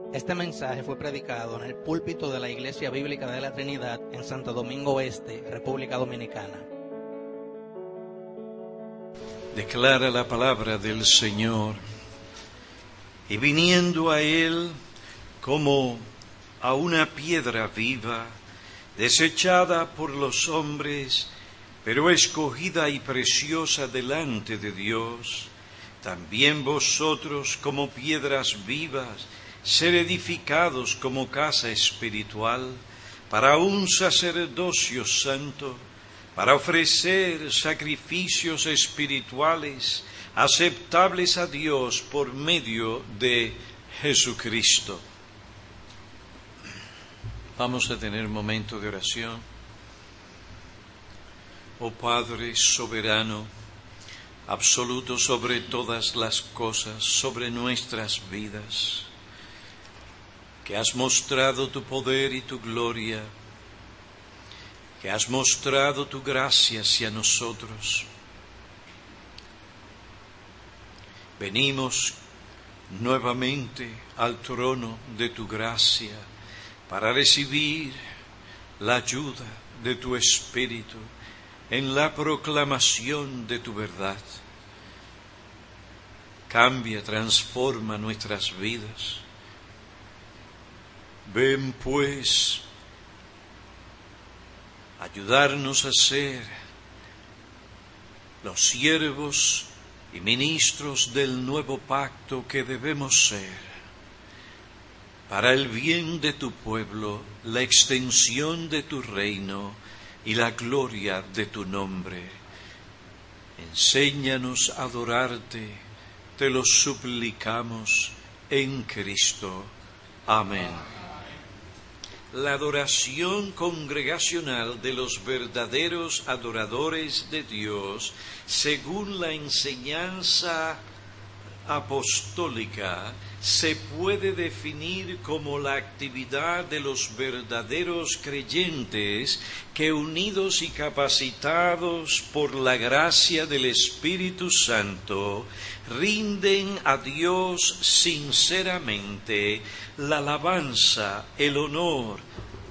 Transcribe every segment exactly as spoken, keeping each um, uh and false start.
Este mensaje fue predicado en el púlpito de la Iglesia Bíblica de la Trinidad en Santo Domingo Este, República Dominicana. Declara la palabra del Señor, y viniendo a Él como a una piedra viva, desechada por los hombres, pero escogida y preciosa delante de Dios, también vosotros como piedras vivas, ser edificados como casa espiritual, para un sacerdocio santo, para ofrecer sacrificios espirituales aceptables a Dios por medio de Jesucristo. Vamos a tener un momento de oración. Oh Padre soberano, absoluto sobre todas las cosas, sobre nuestras vidas, que has mostrado tu poder y tu gloria, que has mostrado tu gracia hacia nosotros. Venimos nuevamente al trono de tu gracia para recibir la ayuda de tu Espíritu en la proclamación de tu verdad. Cambia, transforma nuestras vidas. Ven pues, ayudarnos a ser los siervos y ministros del nuevo pacto que debemos ser, para el bien de tu pueblo, la extensión de tu reino y la gloria de tu nombre. Enséñanos a adorarte, te lo suplicamos en Cristo. Amén. La adoración congregacional de los verdaderos adoradores de Dios, según la enseñanza apostólica, se puede definir como la actividad de los verdaderos creyentes que, unidos y capacitados por la gracia del Espíritu Santo, rinden a Dios sinceramente la alabanza, el honor,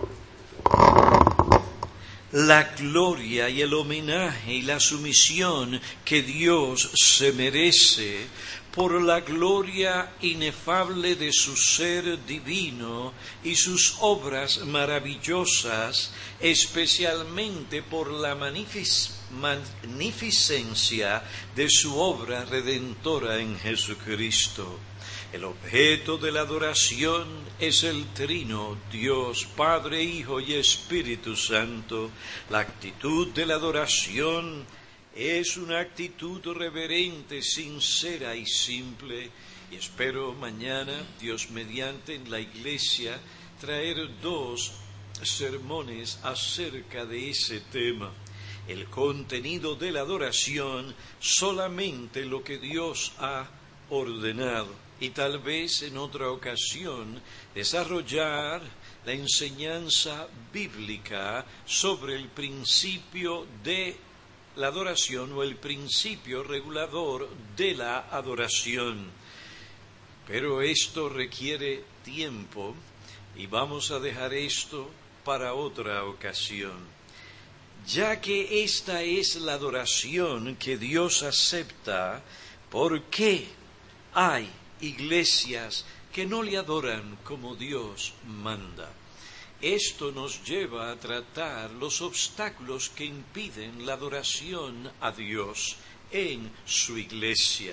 la gloria y el homenaje y la sumisión que Dios se merece por la gloria inefable de su ser divino y sus obras maravillosas, especialmente por la magnific- magnificencia de su obra redentora en Jesucristo. El objeto de la adoración es el Trino, Dios, Padre, Hijo y Espíritu Santo. La actitud de la adoración es una actitud reverente, sincera y simple. Y espero mañana, Dios mediante, en la iglesia, traer dos sermones acerca de ese tema. El contenido de la adoración, solamente lo que Dios ha ordenado. Y tal vez en otra ocasión desarrollar la enseñanza bíblica sobre el principio de la adoración o el principio regulador de la adoración. Pero esto requiere tiempo y vamos a dejar esto para otra ocasión. Ya que esta es la adoración que Dios acepta, ¿por qué hay iglesias que no le adoran como Dios manda? Esto nos lleva a tratar los obstáculos que impiden la adoración a Dios en su iglesia.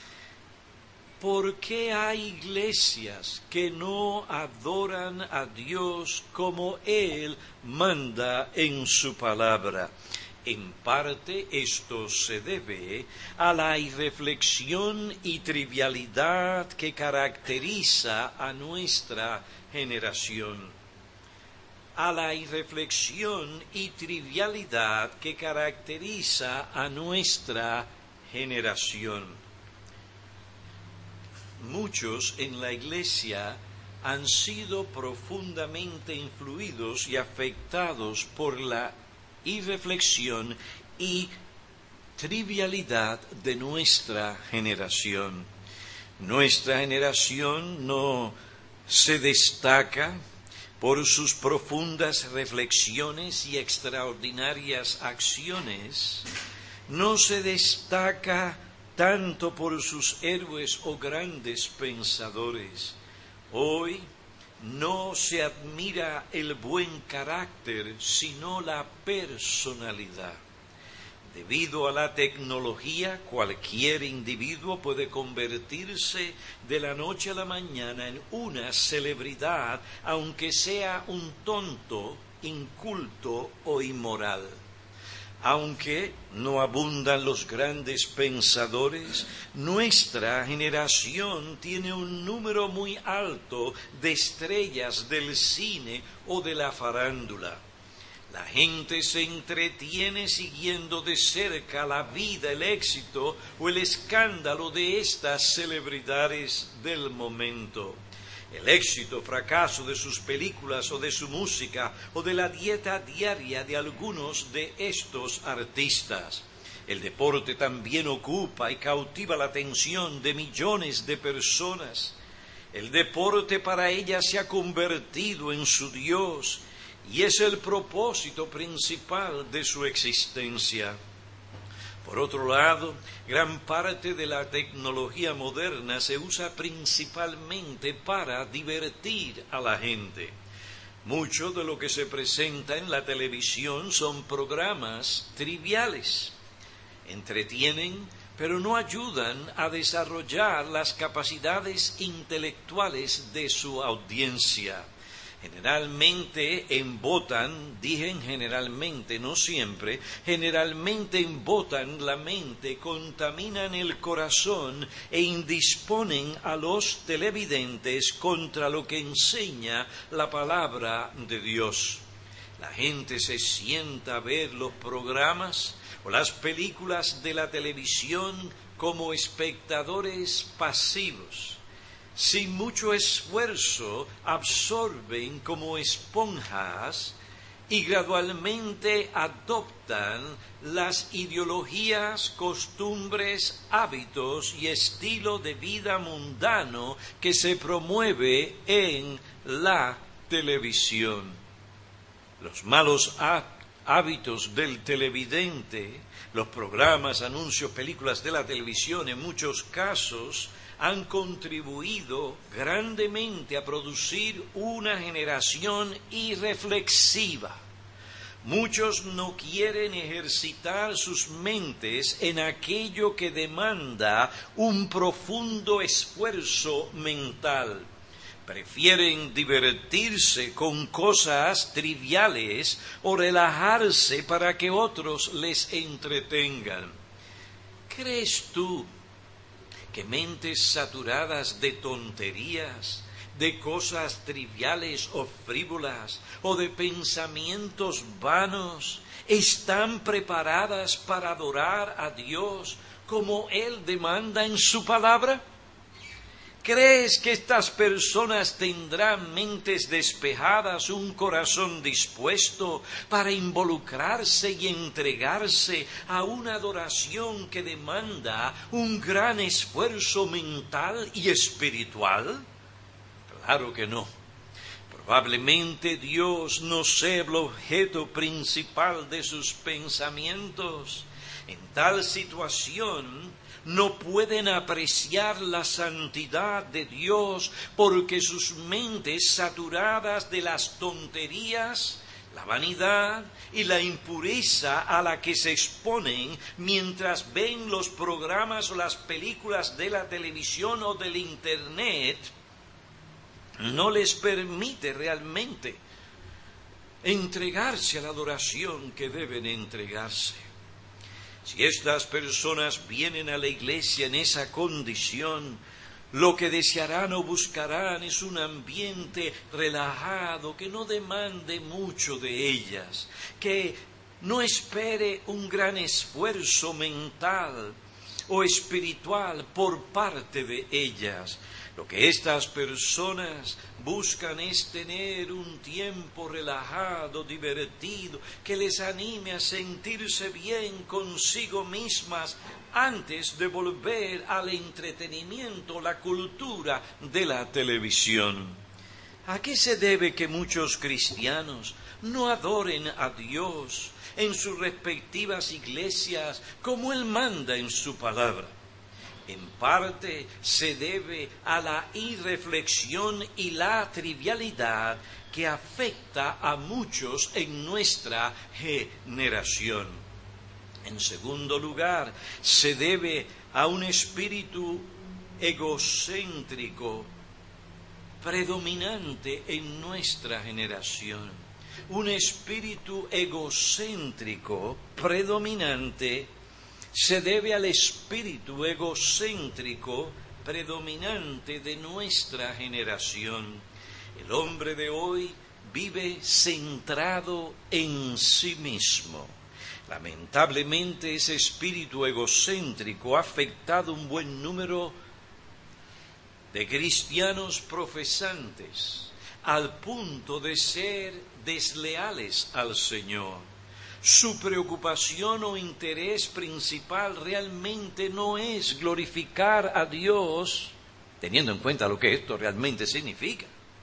¿Por qué hay iglesias que no adoran a Dios como Él manda en su palabra? En parte esto se debe a la irreflexión y trivialidad que caracteriza a nuestra generación. A la irreflexión y trivialidad que caracteriza a nuestra generación. Muchos en la iglesia han sido profundamente influidos y afectados por la irreflexión y trivialidad de nuestra generación. Nuestra generación no se destaca por sus profundas reflexiones y extraordinarias acciones, no se destaca tanto por sus héroes o grandes pensadores. Hoy no se admira el buen carácter, sino la personalidad. Debido a la tecnología, cualquier individuo puede convertirse de la noche a la mañana en una celebridad, aunque sea un tonto, inculto o inmoral. Aunque no abundan los grandes pensadores, nuestra generación tiene un número muy alto de estrellas del cine o de la farándula. La gente se entretiene siguiendo de cerca la vida, el éxito o el escándalo de estas celebridades del momento. El éxito o fracaso de sus películas o de su música o de la dieta diaria de algunos de estos artistas. El deporte también ocupa y cautiva la atención de millones de personas. El deporte para ellas se ha convertido en su Dios y es el propósito principal de su existencia. Por otro lado, gran parte de la tecnología moderna se usa principalmente para divertir a la gente. Mucho de lo que se presenta en la televisión son programas triviales. Entretienen, pero no ayudan a desarrollar las capacidades intelectuales de su audiencia. Generalmente embotan, dije generalmente, no siempre, generalmente embotan la mente, contaminan el corazón e indisponen a los televidentes contra lo que enseña la palabra de Dios. La gente se sienta a ver los programas o las películas de la televisión como espectadores pasivos. Sin mucho esfuerzo, absorben como esponjas y gradualmente adoptan las ideologías, costumbres, hábitos y estilo de vida mundano que se promueve en la televisión. Los malos hábitos del televidente, los programas, anuncios, películas de la televisión, en muchos casos, han contribuido grandemente a producir una generación irreflexiva. Muchos no quieren ejercitar sus mentes en aquello que demanda un profundo esfuerzo mental. Prefieren divertirse con cosas triviales o relajarse para que otros les entretengan. ¿Crees tú que mentes saturadas de tonterías, de cosas triviales o frívolas, o de pensamientos vanos, están preparadas para adorar a Dios como Él demanda en su palabra? ¿Crees que estas personas tendrán mentes despejadas, un corazón dispuesto para involucrarse y entregarse a una adoración que demanda un gran esfuerzo mental y espiritual? Claro que no. Probablemente Dios no sea el objeto principal de sus pensamientos. En tal situación, no pueden apreciar la santidad de Dios porque sus mentes saturadas de las tonterías, la vanidad y la impureza a la que se exponen mientras ven los programas o las películas de la televisión o del Internet, no les permite realmente entregarse a la adoración que deben entregarse. Si estas personas vienen a la iglesia en esa condición, lo que desearán o buscarán es un ambiente relajado que no demande mucho de ellas, que no espere un gran esfuerzo mental o espiritual por parte de ellas. Lo que estas personas buscan es tener un tiempo relajado, divertido, que les anime a sentirse bien consigo mismas antes de volver al entretenimiento, la cultura de la televisión. ¿A qué se debe que muchos cristianos no adoren a Dios en sus respectivas iglesias como Él manda en su palabra? En parte se debe a la irreflexión y la trivialidad que afecta a muchos en nuestra generación. En segundo lugar, se debe a un espíritu egocéntrico predominante en nuestra generación. Un espíritu egocéntrico predominante se debe al espíritu egocéntrico predominante de nuestra generación. El hombre de hoy vive centrado en sí mismo. Lamentablemente, ese espíritu egocéntrico ha afectado un buen número de cristianos profesantes al punto de ser desleales al Señor. Su preocupación o interés principal realmente no es glorificar a Dios, teniendo en cuenta lo que esto realmente significa.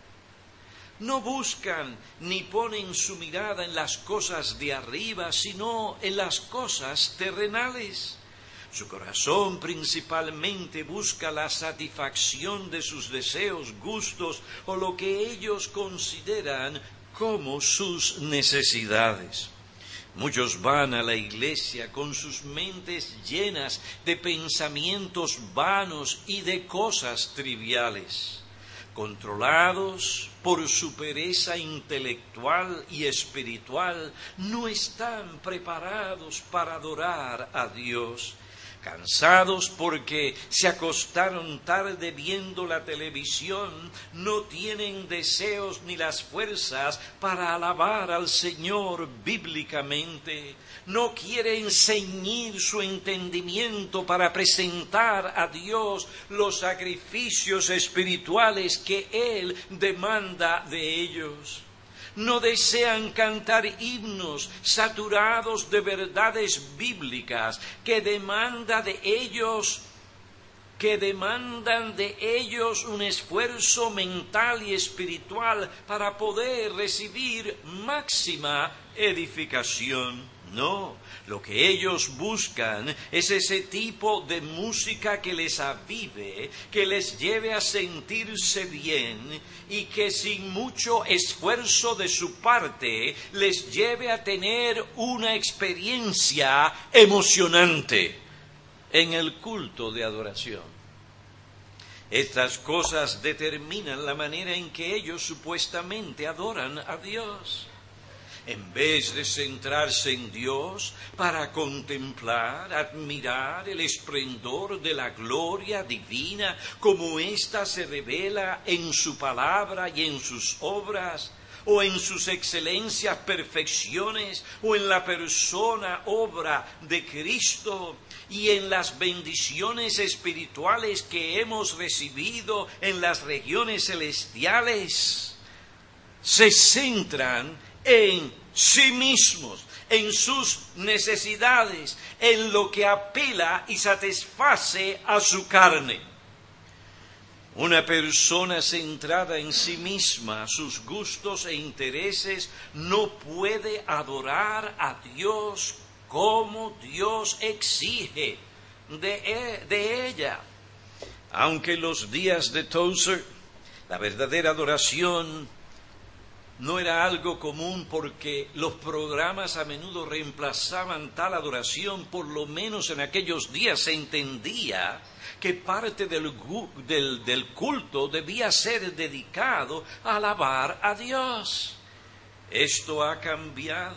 No buscan ni ponen su mirada en las cosas de arriba, sino en las cosas terrenales. Su corazón principalmente busca la satisfacción de sus deseos, gustos o lo que ellos consideran como sus necesidades. Muchos van a la iglesia con sus mentes llenas de pensamientos vanos y de cosas triviales. Controlados por su pereza intelectual y espiritual, no están preparados para adorar a Dios. Cansados porque se acostaron tarde viendo la televisión, no tienen deseos ni las fuerzas para alabar al Señor bíblicamente. No quieren ceñir su entendimiento para presentar a Dios los sacrificios espirituales que Él demanda de ellos. No desean cantar himnos saturados de verdades bíblicas que demanda de ellos, que demandan de ellos un esfuerzo mental y espiritual para poder recibir máxima edificación. No, lo que ellos buscan es ese tipo de música que les avive, que les lleve a sentirse bien y que sin mucho esfuerzo de su parte les lleve a tener una experiencia emocionante en el culto de adoración. Estas cosas determinan la manera en que ellos supuestamente adoran a Dios. En vez de centrarse en Dios para contemplar, admirar el esplendor de la gloria divina, como ésta se revela en su palabra y en sus obras, o en sus excelencias, perfecciones, o en la persona, obra de Cristo, y en las bendiciones espirituales que hemos recibido en las regiones celestiales, se centran en sí mismos, en sus necesidades, en lo que apela y satisface a su carne. Una persona centrada en sí misma, sus gustos e intereses, no puede adorar a Dios como Dios exige de, de ella. Aunque en los días de Tozer la verdadera adoración no era algo común porque los programas a menudo reemplazaban tal adoración, por lo menos en aquellos días se entendía que parte del, del, del culto debía ser dedicado a alabar a Dios. Esto ha cambiado.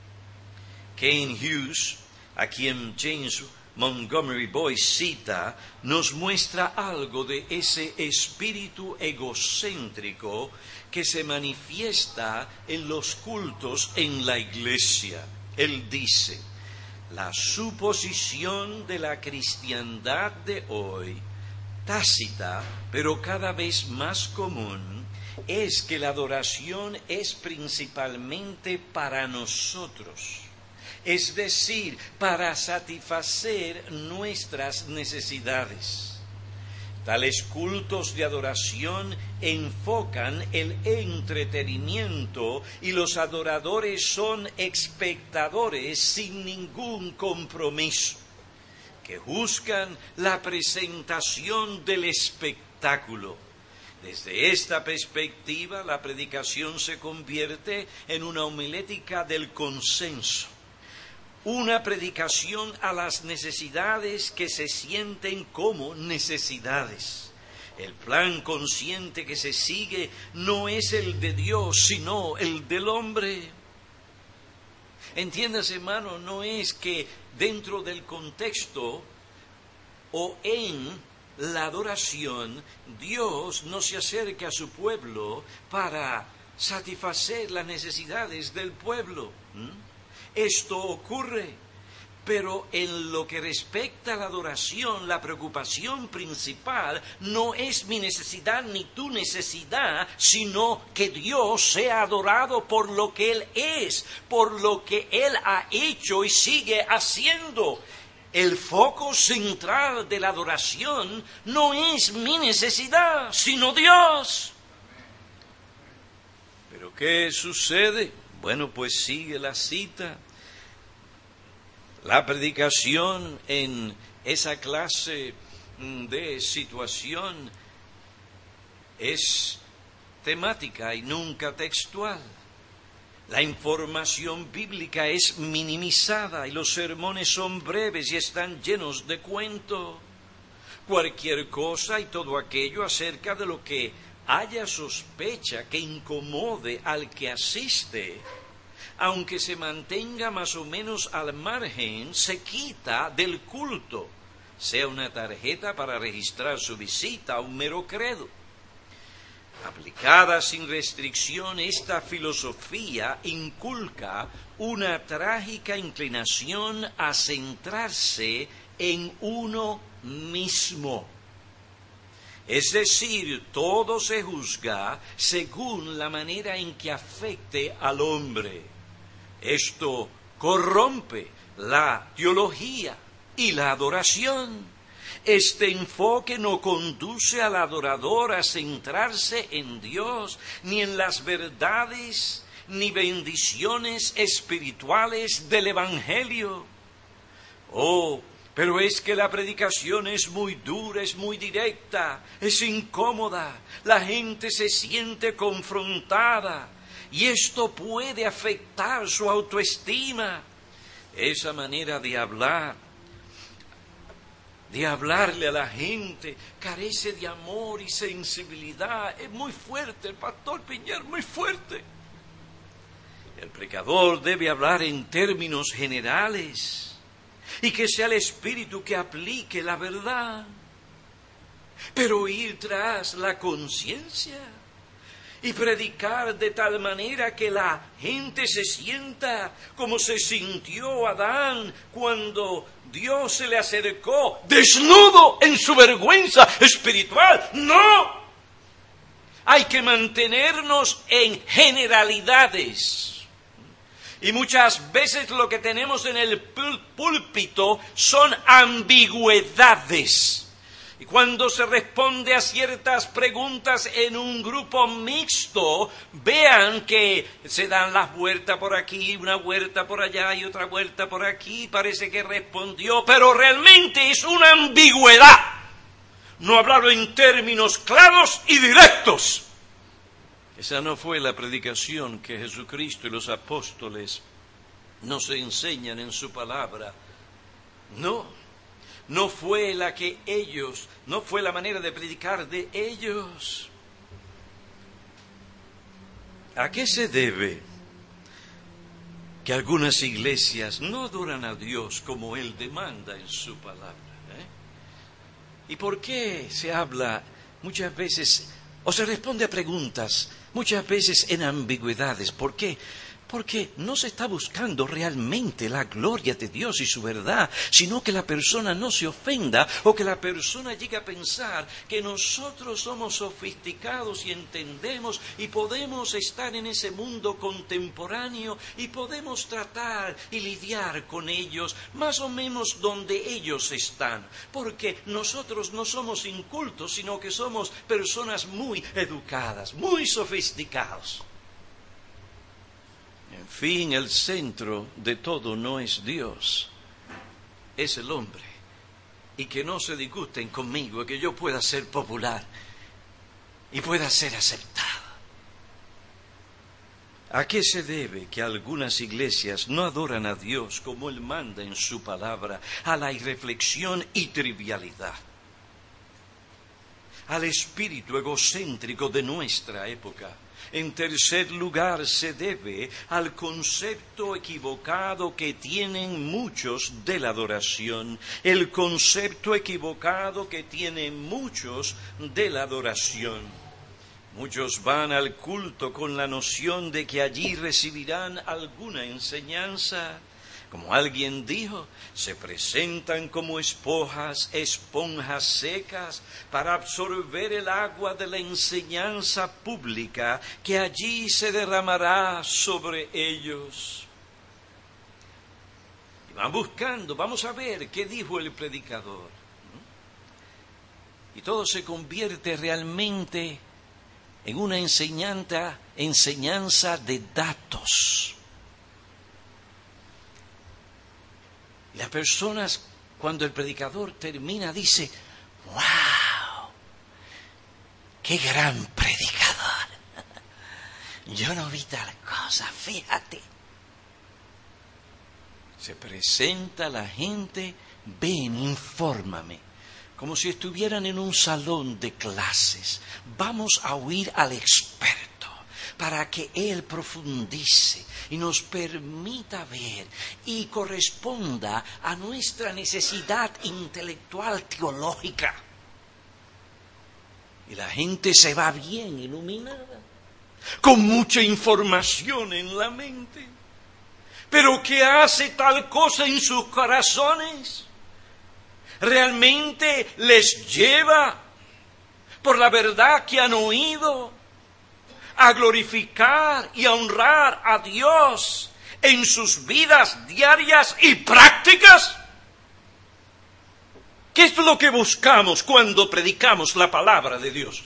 Kane Hughes, a quien James Montgomery Boyce cita, nos muestra algo de ese espíritu egocéntrico que se manifiesta en los cultos en la iglesia. Él dice: la suposición de la cristiandad de hoy, tácita pero cada vez más común, es que la adoración es principalmente para nosotros, es decir, para satisfacer nuestras necesidades. Tales cultos de adoración enfocan el entretenimiento y los adoradores son espectadores sin ningún compromiso, que buscan la presentación del espectáculo. Desde esta perspectiva, la predicación se convierte en una homilética del consenso, una predicación a las necesidades que se sienten como necesidades. El plan consciente que se sigue no es el de Dios, sino el del hombre. Entiéndase, hermano, no es que dentro del contexto o en la adoración, Dios no se acerca a su pueblo para satisfacer las necesidades del pueblo. ¿Mm? Esto ocurre, pero en lo que respecta a la adoración, la preocupación principal no es mi necesidad ni tu necesidad, sino que Dios sea adorado por lo que Él es, por lo que Él ha hecho y sigue haciendo. El foco central de la adoración no es mi necesidad, sino Dios. ¿Pero qué sucede? Bueno, pues sigue la cita. La predicación en esa clase de situación es temática y nunca textual. La información bíblica es minimizada y los sermones son breves y están llenos de cuento. Cualquier cosa y todo aquello acerca de lo que haya sospecha que incomode al que asiste, aunque se mantenga más o menos al margen, se quita del culto, sea una tarjeta para registrar su visita o un mero credo. Aplicada sin restricción, esta filosofía inculca una trágica inclinación a centrarse en uno mismo. Es decir, todo se juzga según la manera en que afecte al hombre. Esto corrompe la teología y la adoración. Este enfoque no conduce al adorador a centrarse en Dios, ni en las verdades, ni bendiciones espirituales del Evangelio. Oh, pero es que la predicación es muy dura, es muy directa, es incómoda, la gente se siente confrontada y esto puede afectar su autoestima. Esa manera de hablar, de hablarle a la gente, carece de amor y sensibilidad. Es muy fuerte, el pastor Piñer, muy fuerte. El predicador debe hablar en términos generales y que sea el Espíritu que aplique la verdad, pero ir tras la conciencia y predicar de tal manera que la gente se sienta como se sintió Adán cuando Dios se le acercó, desnudo en su vergüenza espiritual. ¡No! Hay que mantenernos en generalidades. Y muchas veces lo que tenemos en el púlpito son ambigüedades. Y cuando se responde a ciertas preguntas en un grupo mixto, vean que se dan las vueltas por aquí, una vuelta por allá y otra vuelta por aquí. Parece que respondió, pero realmente es una ambigüedad. No hablaron en términos claros y directos. Esa no fue la predicación que Jesucristo y los apóstoles nos enseñan en su palabra. No, no fue la que ellos, no fue la manera de predicar de ellos. ¿A qué se debe que algunas iglesias no adoran a Dios como Él demanda en su palabra? ¿eh? ¿Y por qué se habla muchas veces, o se responde a preguntas, muchas veces en ambigüedades? ¿Por qué? Porque no se está buscando realmente la gloria de Dios y su verdad, sino que la persona no se ofenda o que la persona llegue a pensar que nosotros somos sofisticados y entendemos y podemos estar en ese mundo contemporáneo y podemos tratar y lidiar con ellos más o menos donde ellos están. Porque nosotros no somos incultos, sino que somos personas muy educadas, muy sofisticados. En fin, el centro de todo no es Dios, es el hombre. Y que no se disgusten conmigo, que yo pueda ser popular y pueda ser aceptado. ¿A qué se debe que algunas iglesias no adoran a Dios como Él manda en su palabra? A la irreflexión y trivialidad, al espíritu egocéntrico de nuestra época. En tercer lugar, se debe al concepto equivocado que tienen muchos de la adoración. El concepto equivocado que tienen muchos de la adoración. Muchos van al culto con la noción de que allí recibirán alguna enseñanza. Como alguien dijo, se presentan como esponjas, esponjas secas para absorber el agua de la enseñanza pública que allí se derramará sobre ellos. Y van buscando, vamos a ver qué dijo el predicador. Y todo se convierte realmente en una enseñanza, enseñanza de datos. Y las personas, cuando el predicador termina, dice, ¡wow! ¡Qué gran predicador! Yo no vi tal cosa, fíjate. Se presenta la gente, ven, infórmame, como si estuvieran en un salón de clases. Vamos a oír al experto para que Él profundice y nos permita ver y corresponda a nuestra necesidad intelectual teológica. Y la gente se va bien iluminada, con mucha información en la mente. ¿Pero qué hace tal cosa en sus corazones? ¿Realmente les lleva por la verdad que han oído a glorificar y a honrar a Dios en sus vidas diarias y prácticas? ¿Qué es lo que buscamos cuando predicamos la palabra de Dios?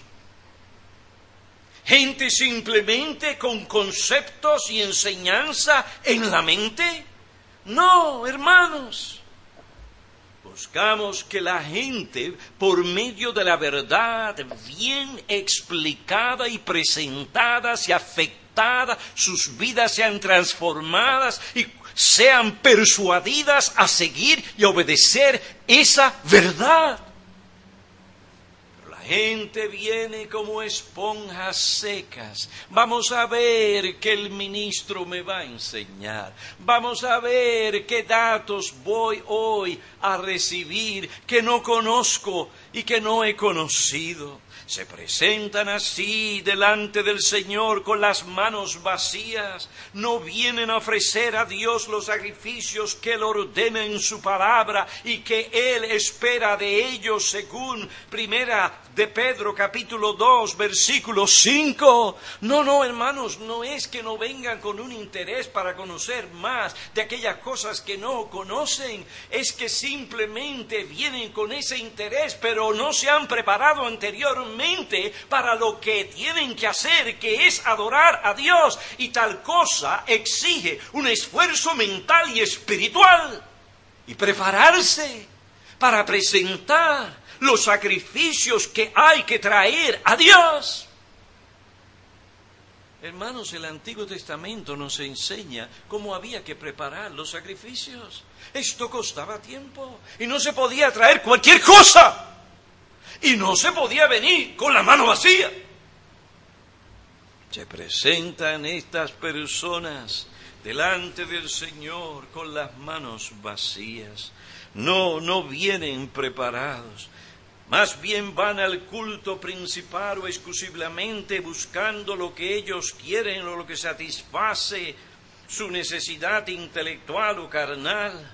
¿Gente simplemente con conceptos y enseñanza en la mente? No, hermanos. Buscamos que la gente, por medio de la verdad bien explicada y presentada, sea afectada, sus vidas sean transformadas y sean persuadidas a seguir y obedecer esa verdad. La gente viene como esponjas secas. Vamos a ver qué el ministro me va a enseñar. Vamos a ver qué datos voy hoy a recibir que no conozco y que no he conocido. Se presentan así delante del Señor con las manos vacías. No vienen a ofrecer a Dios los sacrificios que Él ordena en su palabra y que Él espera de ellos según Primera de Pedro capítulo dos versículo cinco. No, no, hermanos, no es que no vengan con un interés para conocer más de aquellas cosas que no conocen. Es que simplemente vienen con ese interés, pero no se han preparado anteriormente para lo que tienen que hacer, que es adorar a Dios, y tal cosa exige un esfuerzo mental y espiritual, y prepararse para presentar los sacrificios que hay que traer a Dios. Hermanos, el Antiguo Testamento nos enseña cómo había que preparar los sacrificios. Esto costaba tiempo y no se podía traer cualquier cosa. Y no se podía venir con la mano vacía. Se presentan estas personas delante del Señor con las manos vacías. No, no vienen preparados. Más bien van al culto principal o exclusivamente buscando lo que ellos quieren o lo que satisface su necesidad intelectual o carnal.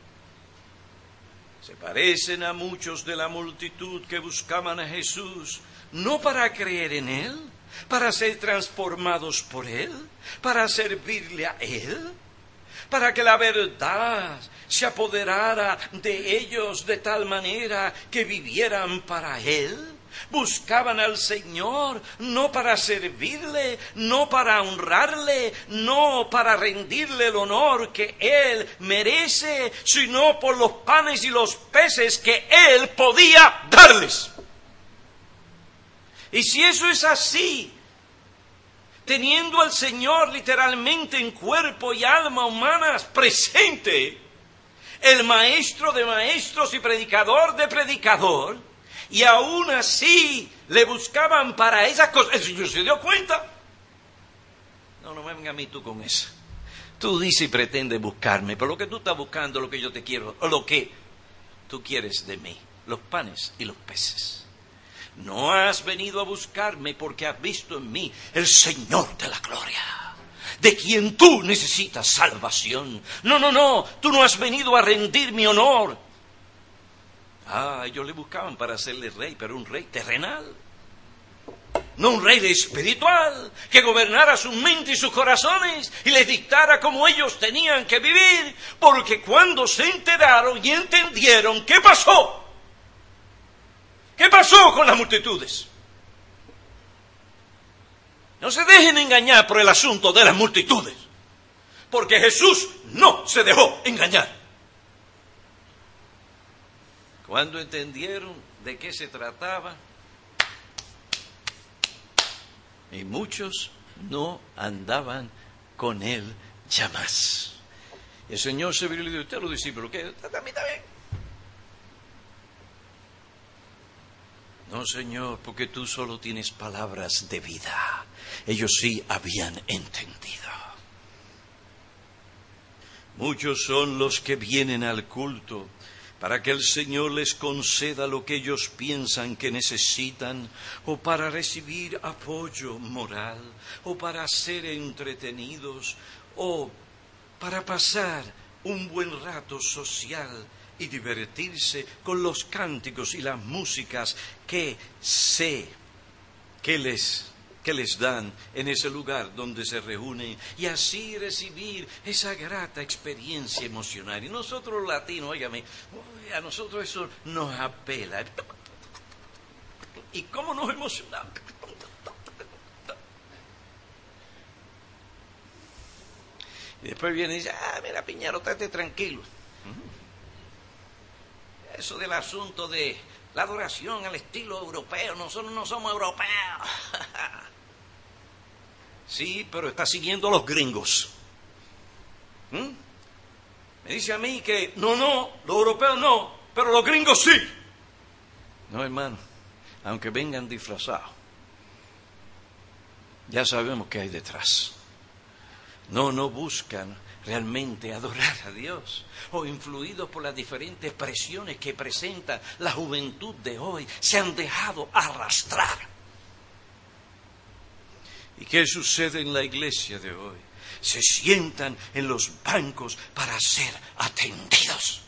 Se parecen a muchos de la multitud que buscaban a Jesús, no para creer en Él, para ser transformados por Él, para servirle a Él, para que la verdad se apoderara de ellos de tal manera que vivieran para Él. Buscaban al Señor no para servirle, no para honrarle, no para rendirle el honor que Él merece, sino por los panes y los peces que Él podía darles. Y si eso es así, teniendo al Señor literalmente en cuerpo y alma humanas presente, el maestro de maestros y predicador de predicador, y aún así le buscaban para esas cosas. El Señor se dio cuenta. No, no me venga a mí tú con eso. Tú dices y pretendes buscarme, pero lo que tú estás buscando, lo que yo te quiero, o lo que tú quieres de mí, los panes y los peces. No has venido a buscarme porque has visto en mí el Señor de la gloria, de quien tú necesitas salvación. No, no, no, tú no has venido a rendir mi honor. Ah, ellos le buscaban para hacerle rey, pero un rey terrenal. No un rey espiritual, que gobernara sus mentes y sus corazones y les dictara cómo ellos tenían que vivir. Porque cuando se enteraron y entendieron qué pasó, ¿qué pasó con las multitudes? No se dejen engañar por el asunto de las multitudes, porque Jesús no se dejó engañar. Cuando entendieron de qué se trataba, y muchos no andaban con Él ya más. El Señor se vio y le dijo: usted, los discípulos, ¿qué? ¿A mí también? No, Señor, porque tú solo tienes palabras de vida. Ellos sí habían entendido. Muchos son los que vienen al culto para que el Señor les conceda lo que ellos piensan que necesitan, o para recibir apoyo moral, o para ser entretenidos, o para pasar un buen rato social y divertirse con los cánticos y las músicas que sé que les, que les dan en ese lugar donde se reúnen, y así recibir esa grata experiencia emocional. Y nosotros los latinos, óigame, a nosotros eso nos apela. ¿Y cómo nos emocionamos? Y después viene y dice: ah, mira, Piñero, estate tranquilo. Eso del asunto de la adoración al estilo europeo, nosotros no somos europeos. Sí, pero está siguiendo a los gringos. ¿Mm? Me dice a mí que no, no, los europeos no, pero los gringos sí. No, hermano, aunque vengan disfrazados, ya sabemos qué hay detrás. No, no buscan realmente adorar a Dios, o influidos por las diferentes presiones que presenta la juventud de hoy, se han dejado arrastrar. ¿Y qué sucede en la iglesia de hoy? Se sientan en los bancos para ser atendidos.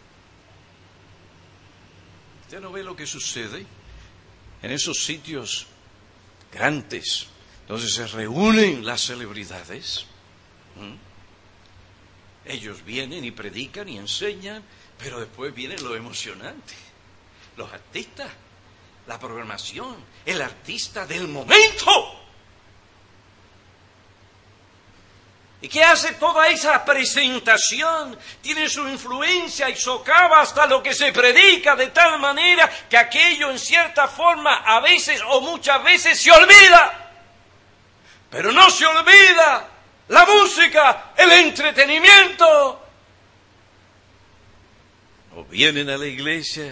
¿Usted no ve lo que sucede en esos sitios grandes donde se reúnen las celebridades? ¿Mm? Ellos vienen y predican y enseñan, pero después viene lo emocionante. Los artistas, la programación, el artista del momento. ¿Y qué hace toda esa presentación? Tiene su influencia y socava hasta lo que se predica, de tal manera que aquello en cierta forma a veces o muchas veces se olvida. Pero no se olvida la música, el entretenimiento. O vienen a la iglesia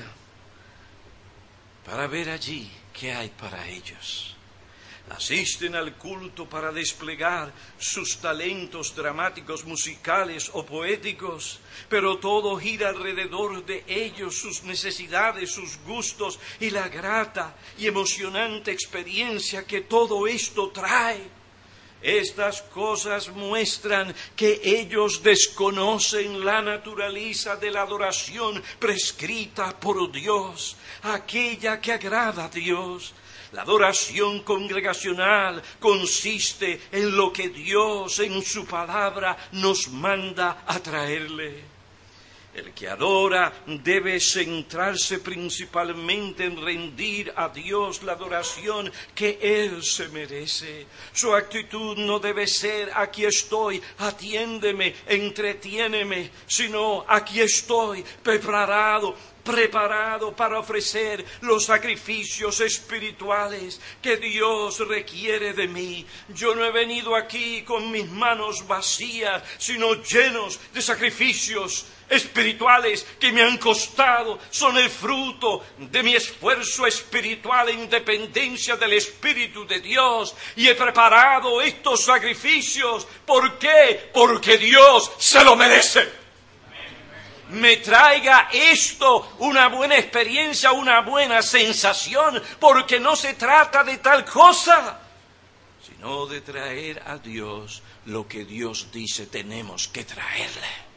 para ver allí qué hay para ellos. Asisten al culto para desplegar sus talentos dramáticos, musicales o poéticos, pero todo gira alrededor de ellos, sus necesidades, sus gustos y la grata y emocionante experiencia que todo esto trae. Estas cosas muestran que ellos desconocen la naturaleza de la adoración prescrita por Dios, aquella que agrada a Dios. La adoración congregacional consiste en lo que Dios en su palabra nos manda a traerle. El que adora debe centrarse principalmente en rendir a Dios la adoración que Él se merece. Su actitud no debe ser aquí estoy, atiéndeme, entretiéneme, sino aquí estoy preparado, preparado para ofrecer los sacrificios espirituales que Dios requiere de mí. Yo no he venido aquí con mis manos vacías, sino llenos de sacrificios espirituales que me han costado, son el fruto de mi esfuerzo espiritual en dependencia del Espíritu de Dios, y he preparado estos sacrificios. ¿Por qué? Porque Dios se lo merece. Me traiga esto una buena experiencia, una buena sensación, porque no se trata de tal cosa, sino de traer a Dios lo que Dios dice tenemos que traerle.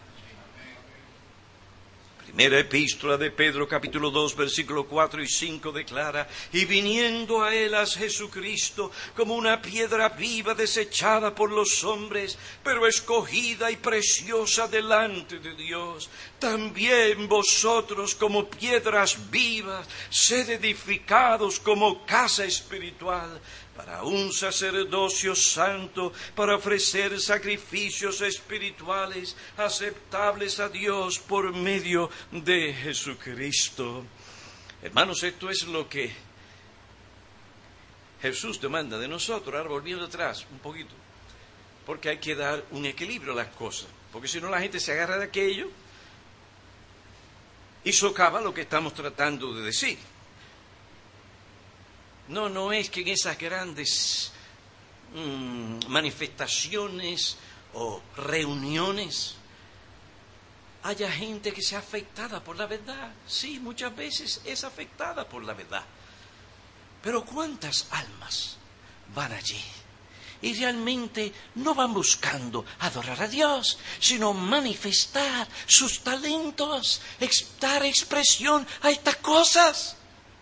Primera epístola de Pedro, capítulo dos, versículos cuatro y cinco declara: y viniendo a él a Jesucristo como una piedra viva desechada por los hombres, pero escogida y preciosa delante de Dios, también vosotros como piedras vivas, sed edificados como casa espiritual, para un sacerdocio santo, para ofrecer sacrificios espirituales aceptables a Dios por medio de Jesucristo. Hermanos, esto es lo que Jesús demanda de nosotros. Ahora, volviendo atrás un poquito, porque hay que dar un equilibrio a las cosas, porque si no la gente se agarra de aquello y socava lo que estamos tratando de decir. No, no es que en esas grandes mmm, manifestaciones o reuniones haya gente que sea afectada por la verdad. Sí, muchas veces es afectada por la verdad. Pero ¿cuántas almas van allí y realmente no van buscando adorar a Dios, sino manifestar sus talentos, dar expresión a estas cosas?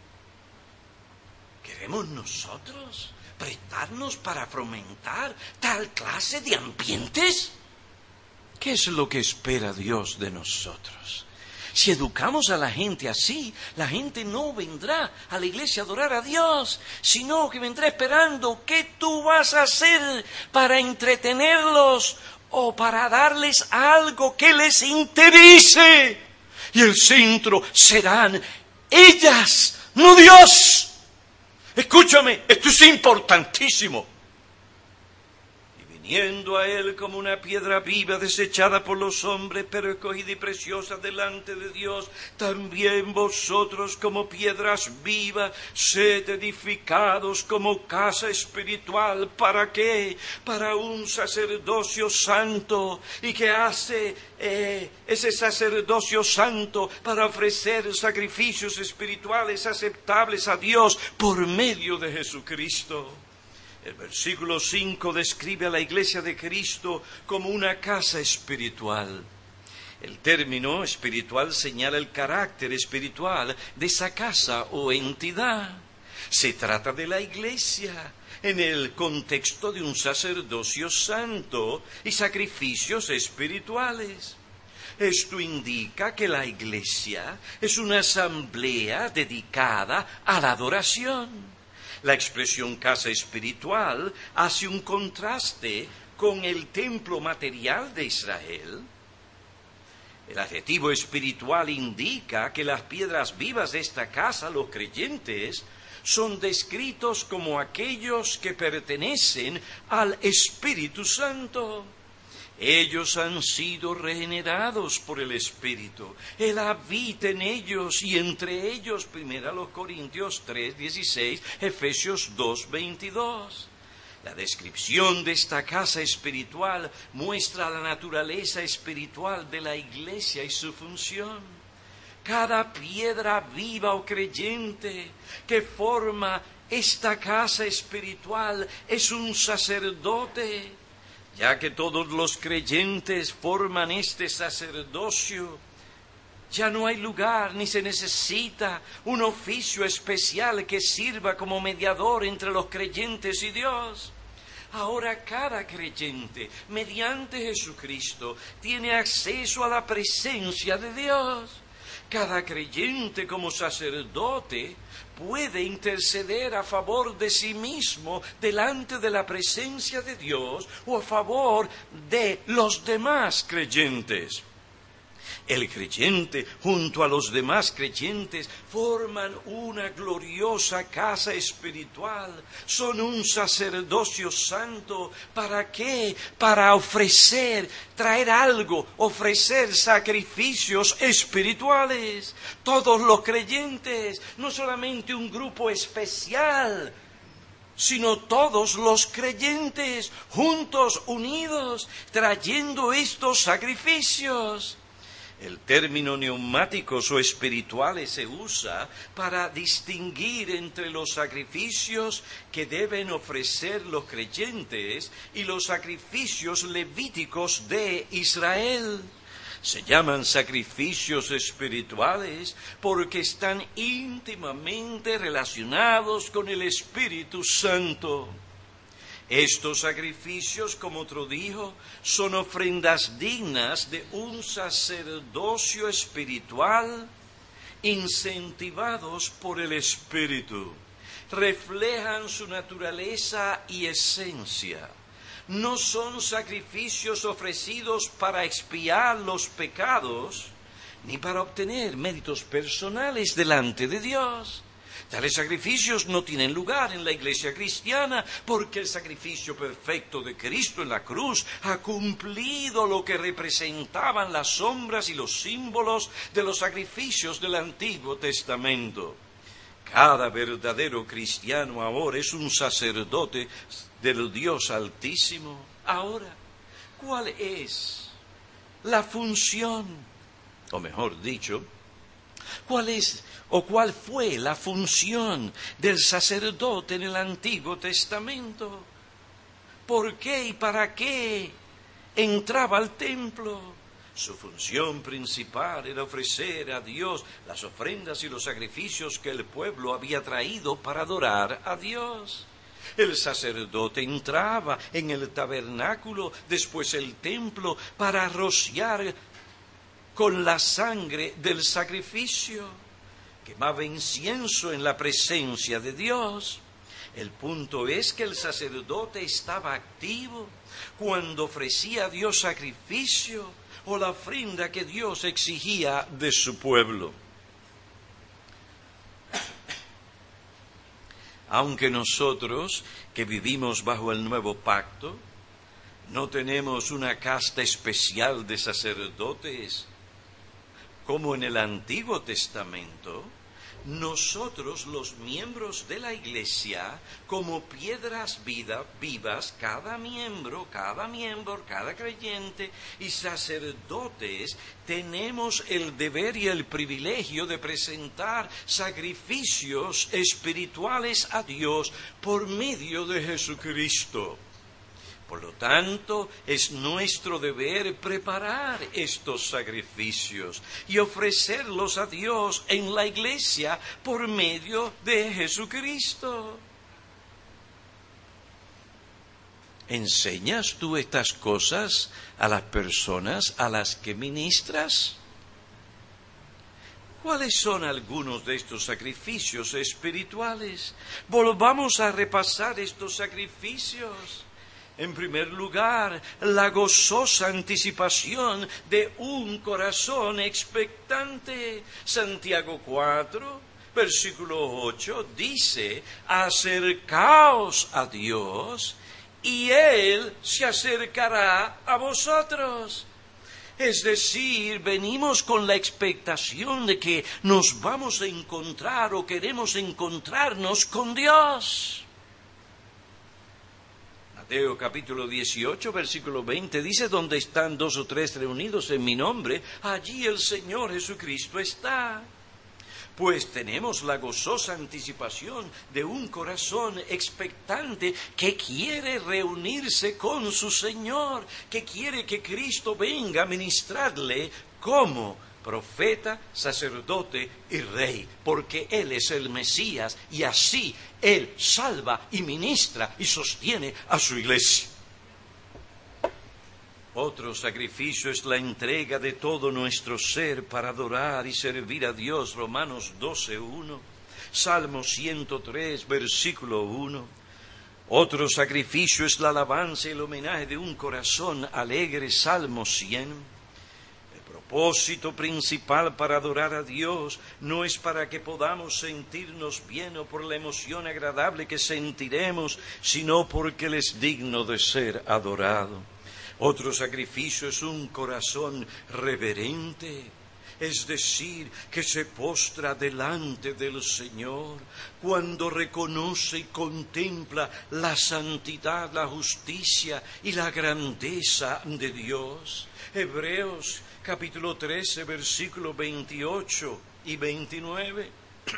¿Queremos nosotros prestarnos para fomentar tal clase de ambientes? ¿Qué es lo que espera Dios de nosotros? Si educamos a la gente así, la gente no vendrá a la iglesia a adorar a Dios, sino que vendrá esperando qué tú vas a hacer para entretenerlos o para darles algo que les interese. Y el centro serán ellas, no Dios. Escúchame, esto es importantísimo. Y viniendo a él como una piedra viva desechada por los hombres, pero escogida y preciosa delante de Dios, también vosotros como piedras vivas, sed edificados como casa espiritual. ¿Para qué? Para un sacerdocio santo. ¿Y qué hace eh, ese sacerdocio santo? Para ofrecer sacrificios espirituales aceptables a Dios por medio de Jesucristo. El versículo cinco describe a la iglesia de Cristo como una casa espiritual. El término espiritual señala el carácter espiritual de esa casa o entidad. Se trata de la iglesia en el contexto de un sacerdocio santo y sacrificios espirituales. Esto indica que la iglesia es una asamblea dedicada a la adoración. La expresión casa espiritual hace un contraste con el templo material de Israel. El adjetivo espiritual indica que las piedras vivas de esta casa, los creyentes, son descritos como aquellos que pertenecen al Espíritu Santo. Ellos han sido regenerados por el Espíritu. Él habita en ellos y entre ellos, primera los Corintios tres, dieciséis, Efesios dos, veintidós. La descripción de esta casa espiritual muestra la naturaleza espiritual de la iglesia y su función. Cada piedra viva o creyente que forma esta casa espiritual es un sacerdote, ya que todos los creyentes forman este sacerdocio. Ya no hay lugar ni se necesita un oficio especial que sirva como mediador entre los creyentes y Dios. Ahora cada creyente, mediante Jesucristo, tiene acceso a la presencia de Dios. Cada creyente como sacerdote puede interceder a favor de sí mismo delante de la presencia de Dios o a favor de los demás creyentes. El creyente junto a los demás creyentes forman una gloriosa casa espiritual, son un sacerdocio santo. ¿Para qué? Para ofrecer, traer algo, ofrecer sacrificios espirituales. Todos los creyentes, no solamente un grupo especial, sino todos los creyentes juntos, unidos, trayendo estos sacrificios. El término neumáticos o espirituales se usa para distinguir entre los sacrificios que deben ofrecer los creyentes y los sacrificios levíticos de Israel. Se llaman sacrificios espirituales porque están íntimamente relacionados con el Espíritu Santo. Estos sacrificios, como otro dijo, son ofrendas dignas de un sacerdocio espiritual incentivados por el Espíritu. Reflejan su naturaleza y esencia. No son sacrificios ofrecidos para expiar los pecados, ni para obtener méritos personales delante de Dios. Tales sacrificios no tienen lugar en la iglesia cristiana porque el sacrificio perfecto de Cristo en la cruz ha cumplido lo que representaban las sombras y los símbolos de los sacrificios del Antiguo Testamento. Cada verdadero cristiano ahora es un sacerdote del Dios Altísimo. Ahora, ¿cuál es la función? O mejor dicho, ¿cuál es o cuál fue la función del sacerdote en el Antiguo Testamento? ¿Por qué y para qué entraba al templo? Su función principal era ofrecer a Dios las ofrendas y los sacrificios que el pueblo había traído para adorar a Dios. El sacerdote entraba en el tabernáculo, después el templo, para rociar con la sangre del sacrificio. Quemaba incienso en la presencia de Dios. El punto es que el sacerdote estaba activo cuando ofrecía a Dios sacrificio o la ofrenda que Dios exigía de su pueblo. Aunque nosotros, que vivimos bajo el nuevo pacto, no tenemos una casta especial de sacerdotes como en el Antiguo Testamento, nosotros, los miembros de la Iglesia, como piedras vida, vivas, cada miembro, cada miembro, cada creyente y sacerdotes, tenemos el deber y el privilegio de presentar sacrificios espirituales a Dios por medio de Jesucristo. Por lo tanto, es nuestro deber preparar estos sacrificios y ofrecerlos a Dios en la iglesia por medio de Jesucristo. ¿Enseñas tú estas cosas a las personas a las que ministras? ¿Cuáles son algunos de estos sacrificios espirituales? Volvamos a repasar estos sacrificios. En primer lugar, la gozosa anticipación de un corazón expectante. Santiago cuatro, versículo ocho, dice, acercaos a Dios y Él se acercará a vosotros. Es decir, venimos con la expectación de que nos vamos a encontrar o queremos encontrarnos con Dios. Mateo capítulo dieciocho, versículo veinte, dice, donde están dos o tres reunidos en mi nombre, allí el Señor Jesucristo está. pues tenemos la gozosa anticipación de un corazón expectante que quiere reunirse con su Señor, que quiere que Cristo venga a ministrarle como profeta, sacerdote y rey, porque Él es el Mesías y así Él salva y ministra y sostiene a su iglesia. Otro sacrificio es la entrega de todo nuestro ser para adorar y servir a Dios, Romanos doce uno, Salmo ciento tres, versículo uno. Otro sacrificio es la alabanza y el homenaje de un corazón alegre, Salmo cien. El propósito principal para adorar a Dios no es para que podamos sentirnos bien o por la emoción agradable que sentiremos, sino porque Él es digno de ser adorado. Otro sacrificio es un corazón reverente, es decir, que se postra delante del Señor cuando reconoce y contempla la santidad, la justicia y la grandeza de Dios. Hebreos capítulo trece, versículos veintiocho y veintinueve.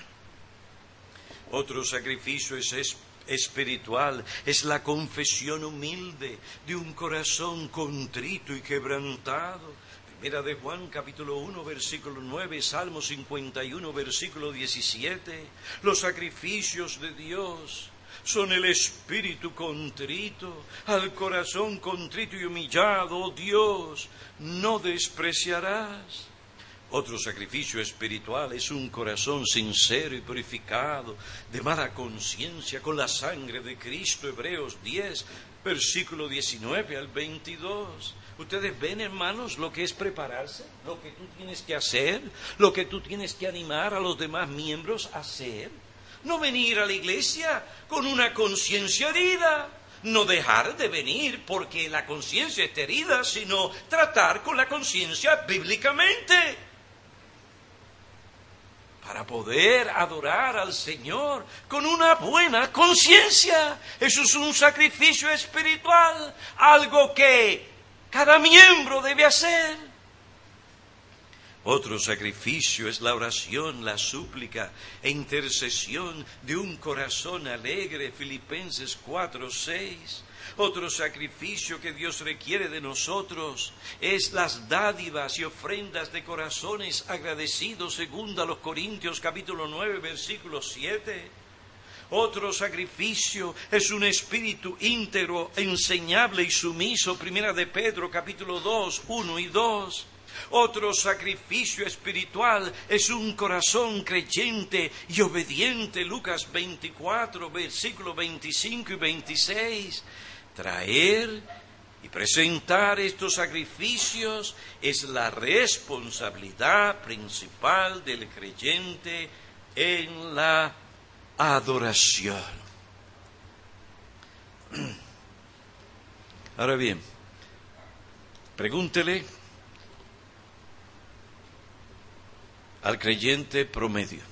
Otro sacrificio es espiritual. espiritual, es la confesión humilde de un corazón contrito y quebrantado. Primera de Juan, capítulo uno, versículo nueve, Salmo cincuenta y uno, versículo diecisiete. Los sacrificios de Dios son el espíritu contrito, al corazón contrito y humillado, oh Dios, no despreciarás. Otro sacrificio espiritual es un corazón sincero y purificado, de mala conciencia, con la sangre de Cristo. Hebreos diez, versículo diecinueve al veintidós. Ustedes ven, hermanos, lo que es prepararse, lo que tú tienes que hacer, lo que tú tienes que animar a los demás miembros a hacer. No venir a la iglesia con una conciencia herida. No dejar de venir porque la conciencia está herida, sino tratar con la conciencia bíblicamente. Para poder adorar al Señor con una buena conciencia. Eso es un sacrificio espiritual, algo que cada miembro debe hacer. Otro sacrificio es la oración, la súplica e intercesión de un corazón alegre, Filipenses cuatro seis. Otro sacrificio que Dios requiere de nosotros es las dádivas y ofrendas de corazones agradecidos, según a los Corintios capítulo nueve, versículo siete. Otro sacrificio es un espíritu íntegro, enseñable y sumiso, primera de Pedro capítulo dos, uno y dos. Otro sacrificio espiritual es un corazón creyente y obediente, Lucas veinticuatro, versículos veinticinco y veintiséis. Traer y presentar estos sacrificios es la responsabilidad principal del creyente en la adoración. Ahora bien, pregúntele al creyente promedio: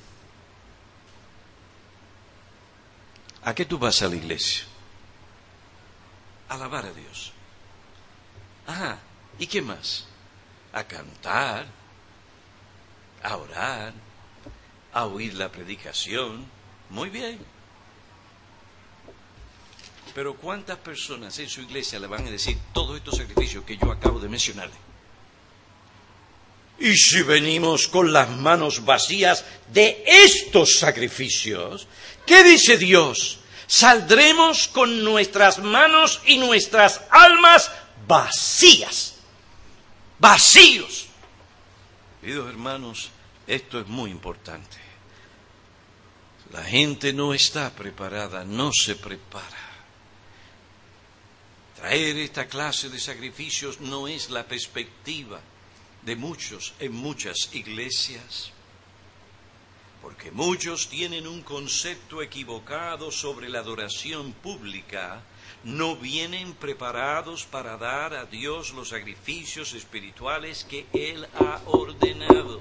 ¿a qué tú vas a la iglesia? Alabar a Dios. Ajá, ¿y qué más? A cantar, a orar, a oír la predicación. Muy bien. Pero ¿cuántas personas en su iglesia le van a decir todos estos sacrificios que yo acabo de mencionarle? Y si venimos con las manos vacías de estos sacrificios, ¿qué dice Dios? Saldremos con nuestras manos y nuestras almas vacías, vacíos. Queridos hermanos, esto es muy importante. La gente no está preparada, no se prepara. Traer esta clase de sacrificios no es la perspectiva de muchos en muchas iglesias. Porque muchos tienen un concepto equivocado sobre la adoración pública, no vienen preparados para dar a Dios los sacrificios espirituales que Él ha ordenado.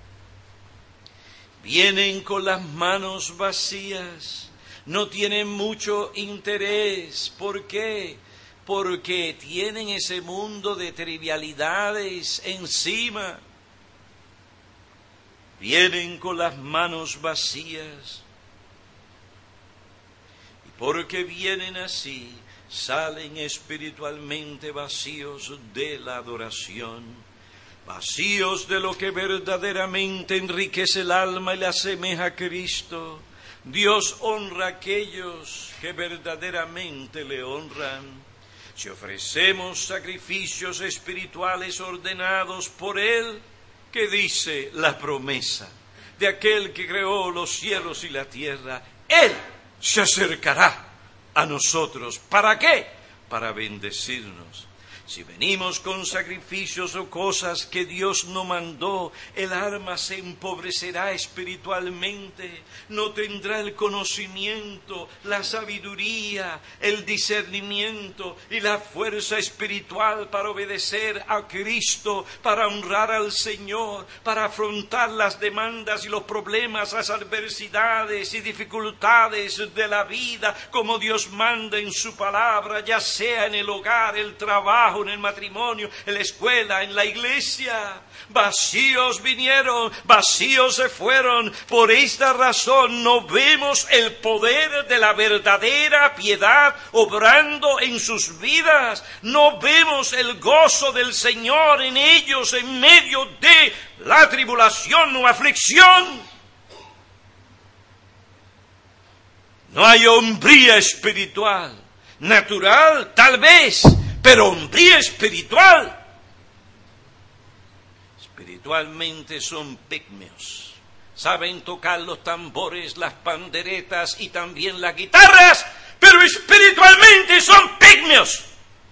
Vienen con las manos vacías, no tienen mucho interés. ¿Por qué? Porque tienen ese mundo de trivialidades encima. vienen con las manos vacías. Y porque vienen así, salen espiritualmente vacíos de la adoración, vacíos de lo que verdaderamente enriquece el alma y le asemeja a Cristo. Dios honra a aquellos que verdaderamente le honran. Si ofrecemos sacrificios espirituales ordenados por Él, ¿qué dice la promesa de aquel que creó los cielos y la tierra? Él se acercará a nosotros. ¿Para qué? Para bendecirnos. Si venimos con sacrificios o cosas que Dios no mandó, el alma se empobrecerá espiritualmente, no tendrá el conocimiento, la sabiduría, el discernimiento y la fuerza espiritual para obedecer a Cristo, para honrar al Señor, para afrontar las demandas y los problemas, las adversidades y dificultades de la vida, como Dios manda en su palabra, ya sea en el hogar, el trabajo, en el matrimonio, en la escuela, en la iglesia. Vacíos vinieron, vacíos se fueron. Por esta razón no vemos el poder de la verdadera piedad obrando en sus vidas. No vemos el gozo del Señor en ellos en medio de la tribulación o aflicción. No hay hombría espiritual, natural tal vez, pero hombría espiritual. Espiritualmente son pigmeos. Saben tocar los tambores, las panderetas y también las guitarras, pero espiritualmente son pigmeos.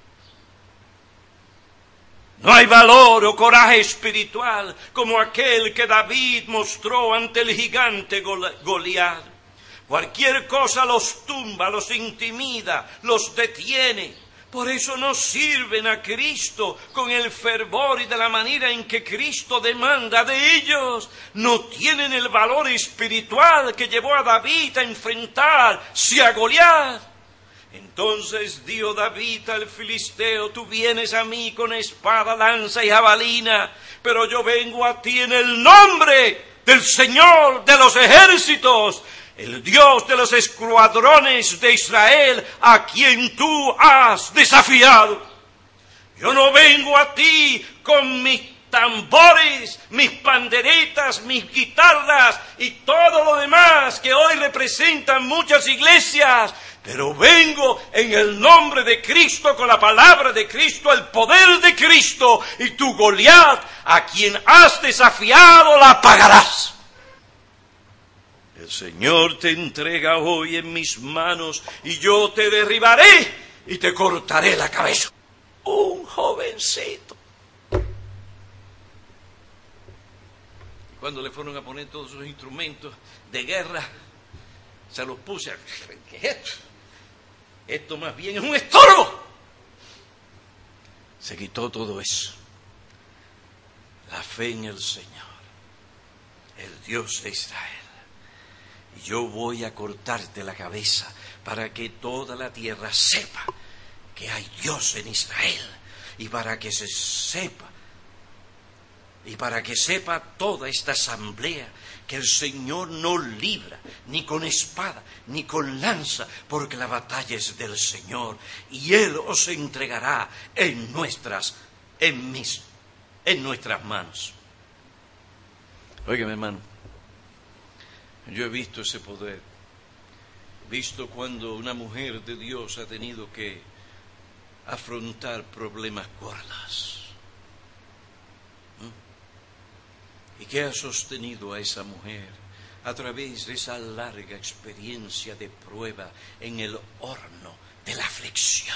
No hay valor o coraje espiritual como aquel que David mostró ante el gigante Goliat. Cualquier cosa los tumba, los intimida, los detiene. Por eso no sirven a Cristo con el fervor y de la manera en que Cristo demanda de ellos. No tienen el valor espiritual que llevó a David a enfrentarse a Goliat. Entonces dijo David al filisteo: tú vienes a mí con espada, lanza y jabalina, pero yo vengo a ti en el nombre del Señor de los ejércitos, el Dios de los escuadrones de Israel, a quien tú has desafiado. Yo no vengo a ti con mis tambores, mis panderetas, mis guitarras y todo lo demás que hoy representan muchas iglesias, pero vengo en el nombre de Cristo, con la palabra de Cristo, el poder de Cristo, y tu Goliat, a quien has desafiado, la pagarás. El Señor te entrega hoy en mis manos y yo te derribaré y te cortaré la cabeza. Un jovencito. Cuando le fueron a poner todos sus instrumentos de guerra, se los puse. ¿Qué es esto? Esto más bien es un estorbo. Se quitó todo eso. La fe en el Señor, el Dios de Israel. Y yo voy a cortarte la cabeza para que toda la tierra sepa que hay Dios en Israel, y para que se sepa, y para que sepa toda esta asamblea que el Señor no libra ni con espada ni con lanza, porque la batalla es del Señor, y Él os entregará en nuestras, en mis, en nuestras manos. Óigame, hermano. Yo he visto ese poder, he visto cuando una mujer de Dios ha tenido que afrontar problemas gordos. ¿Mm? ¿Y qué ha sostenido a esa mujer a través de esa larga experiencia de prueba en el horno de la aflicción?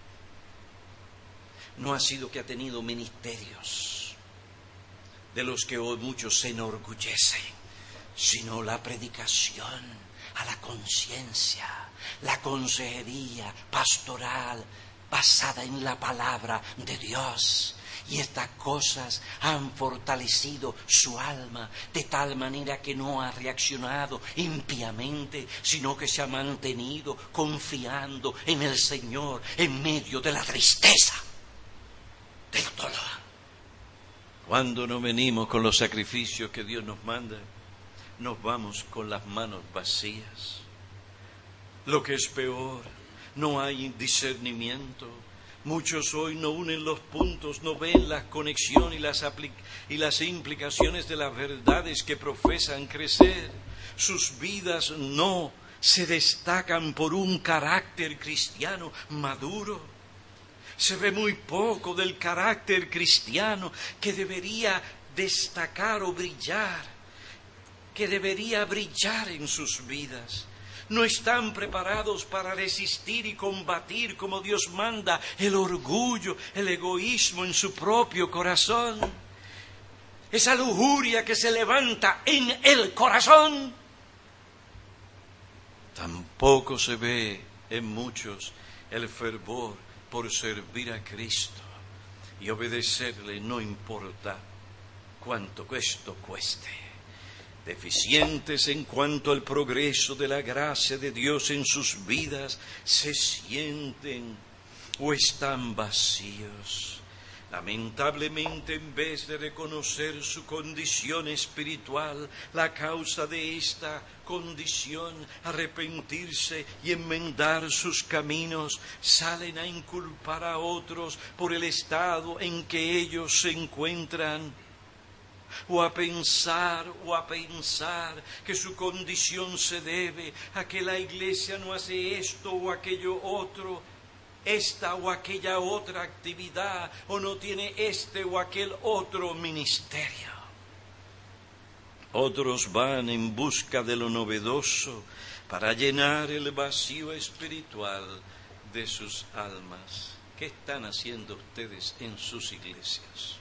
No ha sido que ha tenido ministerios de los que hoy muchos se enorgullecen, sino la predicación a la conciencia, la consejería pastoral basada en la palabra de Dios. Y estas cosas han fortalecido su alma de tal manera que no ha reaccionado impíamente, sino que se ha mantenido confiando en el Señor en medio de la tristeza, del dolor. Cuando no venimos con los sacrificios que Dios nos manda, nos vamos con las manos vacías. Lo que es peor, no hay discernimiento. Muchos hoy no unen los puntos, no ven la conexión y las, y las implicaciones de las verdades que profesan crecer. Sus vidas no se destacan por un carácter cristiano maduro. Se ve muy poco del carácter cristiano que debería destacar o brillar, que debería brillar en sus vidas. No están preparados para resistir y combatir como Dios manda el orgullo, el egoísmo en su propio corazón. Esa lujuria que se levanta en el corazón. Tampoco se ve en muchos el fervor por servir a Cristo y obedecerle, no importa cuánto esto cueste. Deficientes en cuanto al progreso de la gracia de Dios en sus vidas, se sienten o están vacíos. Lamentablemente, en vez de reconocer su condición espiritual, la causa de esta condición, arrepentirse y enmendar sus caminos, salen a inculpar a otros por el estado en que ellos se encuentran. O a pensar, o a pensar que su condición se debe a que la iglesia no hace esto o aquello otro, esta o aquella otra actividad, o no tiene este o aquel otro ministerio. Otros van en busca de lo novedoso para llenar el vacío espiritual de sus almas. ¿Qué están haciendo ustedes en sus iglesias?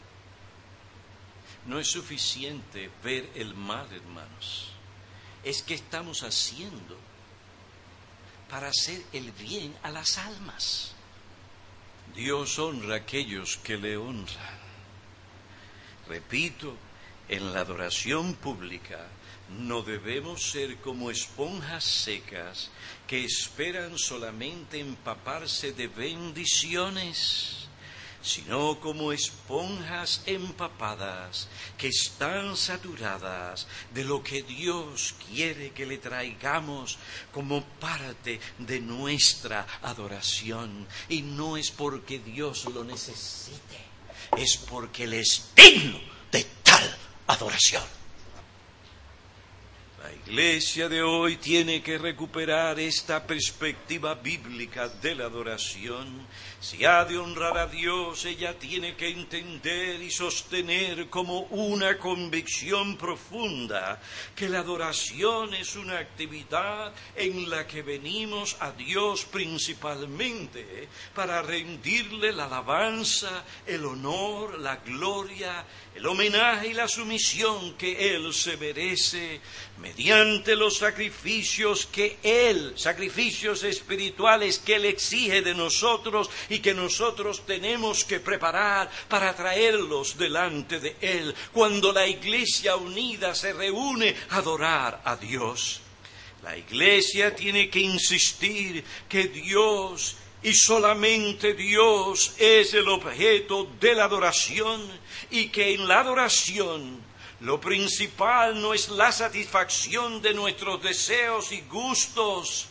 No es suficiente ver el mal, hermanos. Es que estamos haciendo para hacer el bien a las almas. Dios honra a aquellos que le honran. Repito, en la adoración pública no debemos ser como esponjas secas que esperan solamente empaparse de bendiciones, sino como esponjas empapadas que están saturadas de lo que Dios quiere que le traigamos como parte de nuestra adoración. Y no es porque Dios lo necesite, es porque Él es digno de tal adoración. La iglesia de hoy tiene que recuperar esta perspectiva bíblica de la adoración. Si ha de honrar a Dios, ella tiene que entender y sostener como una convicción profunda que la adoración es una actividad en la que venimos a Dios principalmente para rendirle la alabanza, el honor, la gloria, el homenaje y la sumisión que Él se merece mediante los sacrificios que Él, sacrificios espirituales que Él exige de nosotros y que nosotros tenemos que preparar para traerlos delante de Él. Cuando la iglesia unida se reúne a adorar a Dios, la iglesia tiene que insistir que Dios y solamente Dios es el objeto de la adoración y que en la adoración lo principal no es la satisfacción de nuestros deseos y gustos,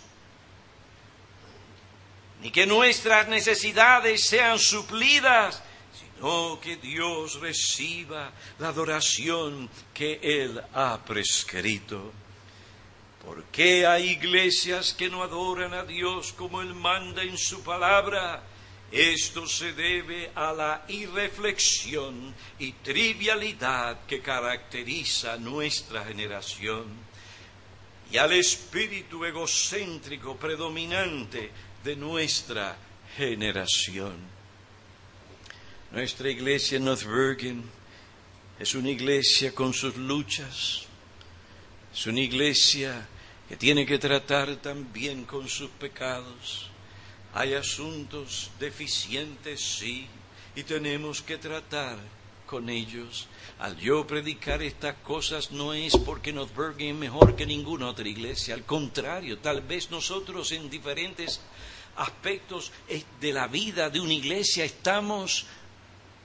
ni que nuestras necesidades sean suplidas, sino que Dios reciba la adoración que Él ha prescrito. ¿Por qué hay iglesias que no adoran a Dios como Él manda en su palabra? Esto se debe a la irreflexión y trivialidad que caracteriza nuestra generación y al espíritu egocéntrico predominante de nuestra generación. Nuestra iglesia en North Bergen es una iglesia con sus luchas, es una iglesia que tiene que tratar también con sus pecados. Hay asuntos deficientes, sí, y tenemos que tratar con ellos. Al yo predicar estas cosas no es porque North Bergen es mejor que ninguna otra iglesia. Al contrario, tal vez nosotros en diferentes aspectos de la vida de una iglesia estamos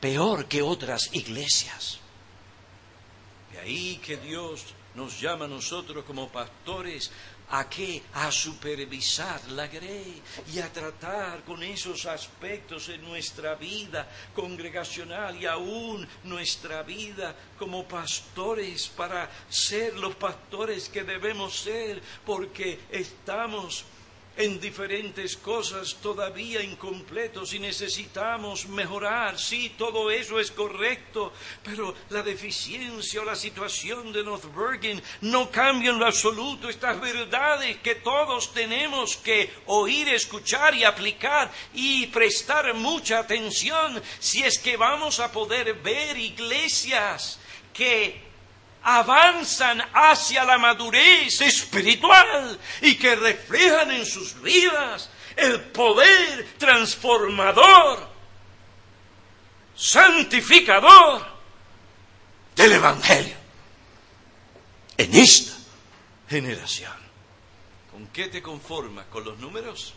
peor que otras iglesias. De ahí que Dios nos llama a nosotros como pastores ¿a qué? A supervisar la grey y a tratar con esos aspectos en nuestra vida congregacional y aún nuestra vida como pastores, para ser los pastores que debemos ser, porque estamos en diferentes cosas todavía incompletos y necesitamos mejorar. Sí, todo eso es correcto, pero la deficiencia o la situación de North Bergen no cambia en lo absoluto estas verdades que todos tenemos que oír, escuchar y aplicar y prestar mucha atención si es que vamos a poder ver iglesias que avanzan hacia la madurez espiritual y que reflejan en sus vidas el poder transformador, santificador del Evangelio en esta generación. ¿Con qué te conformas? ¿Con los números?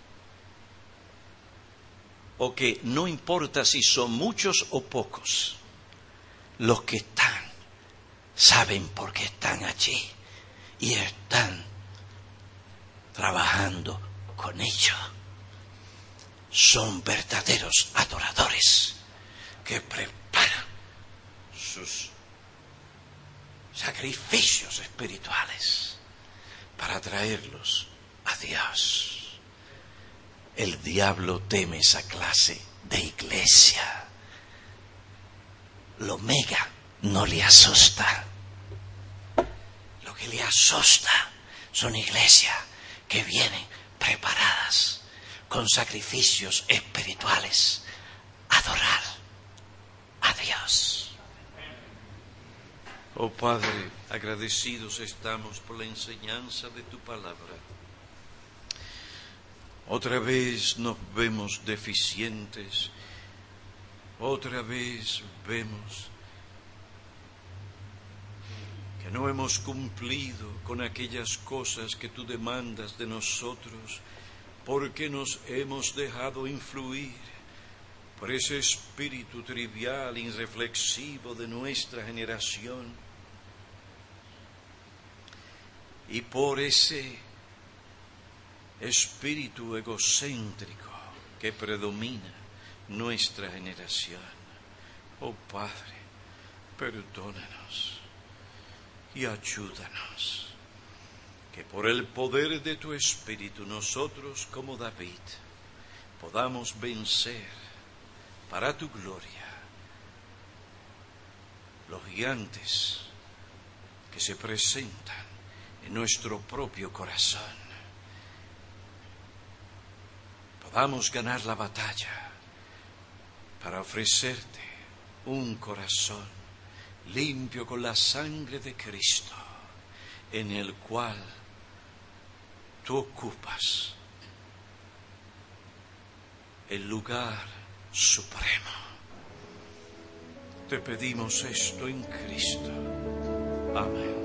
¿O que no importa si son muchos o pocos los que están? Saben por qué están allí y están trabajando con ellos. Son verdaderos adoradores que preparan sus sacrificios espirituales para traerlos a Dios. El diablo teme esa clase de iglesia. Lo mega no le asusta. Lo que le asusta son iglesias que vienen preparadas con sacrificios espirituales a adorar a Dios. Oh Padre, agradecidos estamos por la enseñanza de tu palabra. Otra vez nos vemos deficientes. Otra vez vemos que no hemos cumplido con aquellas cosas que tú demandas de nosotros, porque nos hemos dejado influir por ese espíritu trivial, irreflexivo de nuestra generación, y por ese espíritu egocéntrico que predomina nuestra generación. Oh Padre, perdónanos y ayúdanos, que por el poder de tu Espíritu nosotros, como David, podamos vencer para tu gloria los gigantes que se presentan en nuestro propio corazón. Podamos ganar la batalla para ofrecerte un corazón limpio con la sangre de Cristo, en el cual tú ocupas el lugar supremo. Te pedimos esto en Cristo. Amén.